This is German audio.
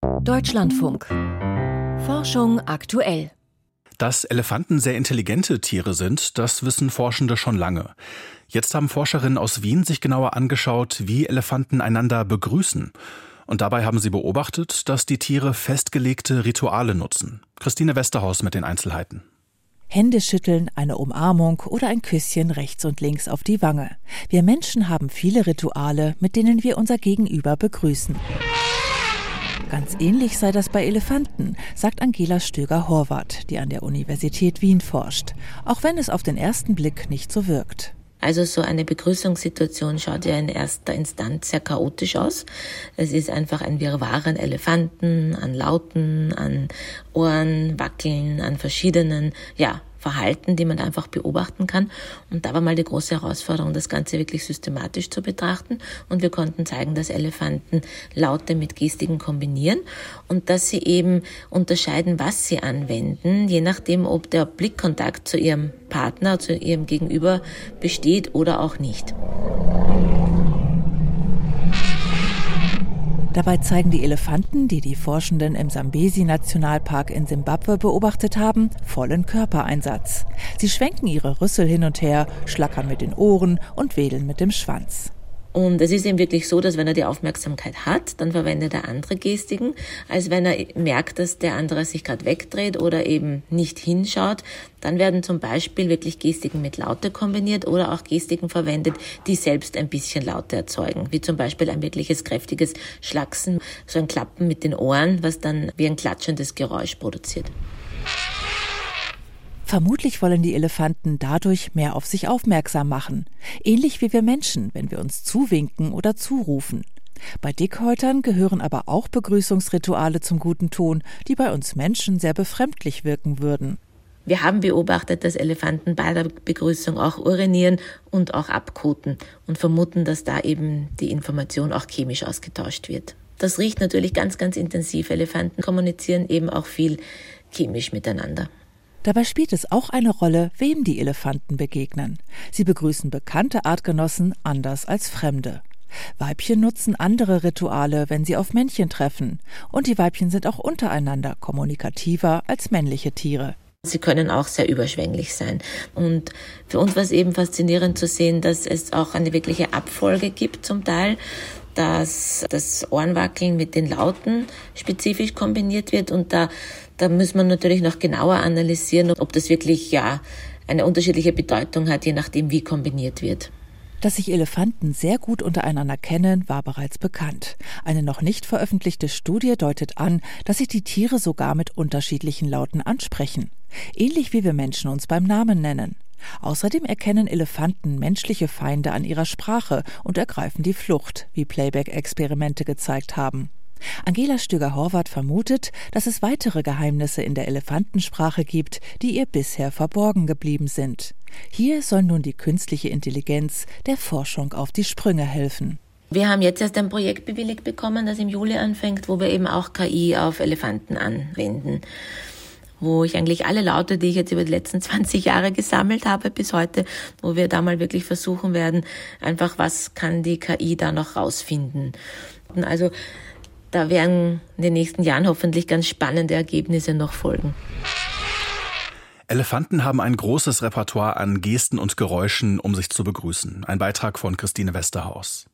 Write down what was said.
Deutschlandfunk. Forschung aktuell. Dass Elefanten sehr intelligente Tiere sind, das wissen Forschende schon lange. Jetzt haben Forscherinnen aus Wien sich genauer angeschaut, wie Elefanten einander begrüßen. Und dabei haben sie beobachtet, dass die Tiere festgelegte Rituale nutzen. Christine Westerhaus mit den Einzelheiten. Hände schütteln, eine Umarmung oder ein Küsschen rechts und links auf die Wange. Wir Menschen haben viele Rituale, mit denen wir unser Gegenüber begrüßen. Ganz ähnlich sei das bei Elefanten, sagt Angela Stöger-Horvath, die an der Universität Wien forscht, auch wenn es auf den ersten Blick nicht so wirkt. Also so eine Begrüßungssituation schaut ja in erster Instanz sehr chaotisch aus. Es ist einfach ein Wirrwarr an Elefanten, an Lauten, an Ohren, Wackeln, an verschiedenen, Verhalten, die man einfach beobachten kann. Und da war mal die große Herausforderung, das Ganze wirklich systematisch zu betrachten. Und wir konnten zeigen, dass Elefanten Laute mit Gestiken kombinieren und dass sie eben unterscheiden, was sie anwenden, je nachdem, ob der Blickkontakt zu ihrem Partner, zu ihrem Gegenüber besteht oder auch nicht. Dabei zeigen die Elefanten, die die Forschenden im Sambesi-Nationalpark in Simbabwe beobachtet haben, vollen Körpereinsatz. Sie schwenken ihre Rüssel hin und her, schlackern mit den Ohren und wedeln mit dem Schwanz. Und es ist eben wirklich so, dass wenn er die Aufmerksamkeit hat, dann verwendet er andere Gestiken, als wenn er merkt, dass der andere sich gerade wegdreht oder eben nicht hinschaut. Dann werden zum Beispiel wirklich Gestiken mit Laute kombiniert oder auch Gestiken verwendet, die selbst ein bisschen Laute erzeugen, wie zum Beispiel ein wirkliches kräftiges Schlacksen, so ein Klappen mit den Ohren, was dann wie ein klatschendes Geräusch produziert. Vermutlich wollen die Elefanten dadurch mehr auf sich aufmerksam machen. Ähnlich wie wir Menschen, wenn wir uns zuwinken oder zurufen. Bei Dickhäutern gehören aber auch Begrüßungsrituale zum guten Ton, die bei uns Menschen sehr befremdlich wirken würden. Wir haben beobachtet, dass Elefanten bei der Begrüßung auch urinieren und auch abkoten und vermuten, dass da eben die Information auch chemisch ausgetauscht wird. Das riecht natürlich ganz, ganz intensiv. Elefanten kommunizieren eben auch viel chemisch miteinander. Dabei spielt es auch eine Rolle, wem die Elefanten begegnen. Sie begrüßen bekannte Artgenossen anders als Fremde. Weibchen nutzen andere Rituale, wenn sie auf Männchen treffen. Und die Weibchen sind auch untereinander kommunikativer als männliche Tiere. Sie können auch sehr überschwänglich sein. Und für uns war es eben faszinierend zu sehen, dass es auch eine wirkliche Abfolge gibt zum Teil, dass das Ohrenwackeln mit den Lauten spezifisch kombiniert wird. Und da muss man natürlich noch genauer analysieren, ob das wirklich eine unterschiedliche Bedeutung hat, je nachdem, wie kombiniert wird. Dass sich Elefanten sehr gut untereinander kennen, war bereits bekannt. Eine noch nicht veröffentlichte Studie deutet an, dass sich die Tiere sogar mit unterschiedlichen Lauten ansprechen. Ähnlich wie wir Menschen uns beim Namen nennen. Außerdem erkennen Elefanten menschliche Feinde an ihrer Sprache und ergreifen die Flucht, wie Playback-Experimente gezeigt haben. Angela Stöger-Horvath vermutet, dass es weitere Geheimnisse in der Elefantensprache gibt, die ihr bisher verborgen geblieben sind. Hier soll nun die künstliche Intelligenz der Forschung auf die Sprünge helfen. Wir haben jetzt erst ein Projekt bewilligt bekommen, das im Juli anfängt, wo wir eben auch KI auf Elefanten anwenden. Wo ich eigentlich alle Laute, die ich jetzt über die letzten 20 Jahre gesammelt habe bis heute, wo wir da mal wirklich versuchen werden, einfach was kann die KI da noch rausfinden. Also da werden in den nächsten Jahren hoffentlich ganz spannende Ergebnisse noch folgen. Elefanten haben ein großes Repertoire an Gesten und Geräuschen, um sich zu begrüßen. Ein Beitrag von Christine Westerhaus.